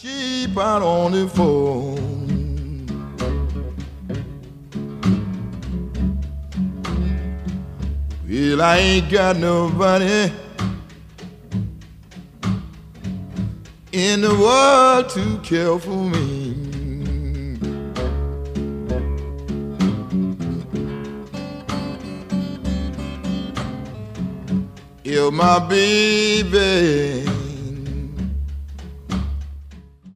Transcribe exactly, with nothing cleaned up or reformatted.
sheep out on the phone. Well, I ain't got nobody in the world to care for me. If my baby